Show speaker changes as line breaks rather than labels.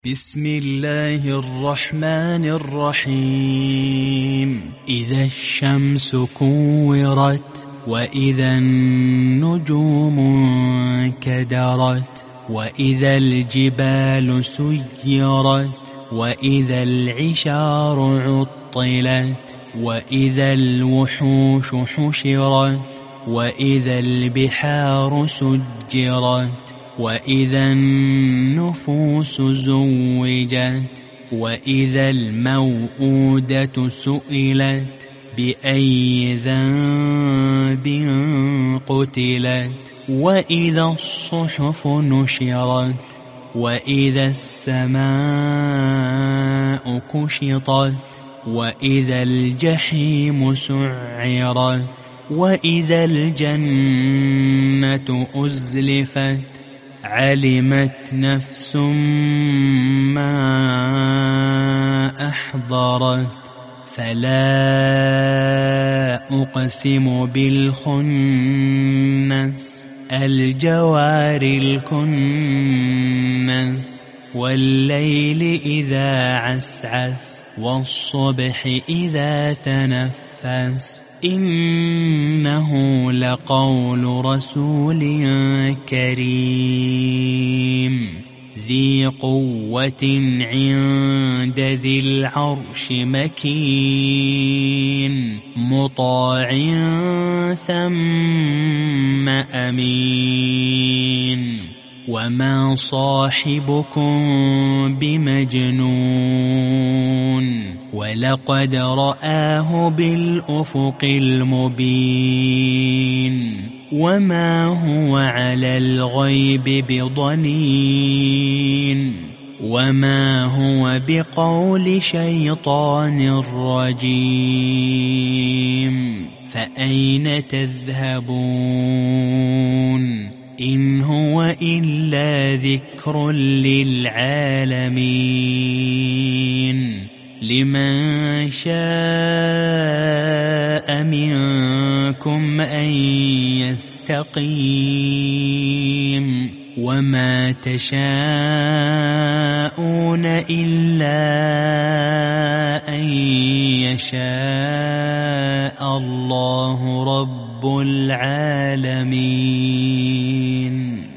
بسم الله الرحمن الرحيم. إذا الشمس كورت وإذا النجوم انكدرت وإذا الجبال سيرت وإذا العشار عطلت وإذا الوحوش حشرت وإذا البحار سجرت وإذا النفوس زوجت وإذا الموءودة سئلت بأي ذنب قتلت وإذا الصحف نشرت وإذا السماء كشطت وإذا الجحيم سعرت وإذا الجنة أزلفت علمت نفس ما أحضرت فلا أقسم بالخنس الجوار الكنس والليل إذا عسعس والصبح إذا تنفس إنه لقول رسول كريم ذي قوة عند ذي العرش مكين مطاع ثم أمين وما صاحبكم بمجنون ولقد رآه بالأفق المبين وما هو على الغيب بضنين وما هو بقول شيطان رجيم فأين تذهبون إن هو إلا ذكر للعالمين لمن شاء منكم أن يستقيم وما تشاءون إلا أن يشاء الله رب العالمين.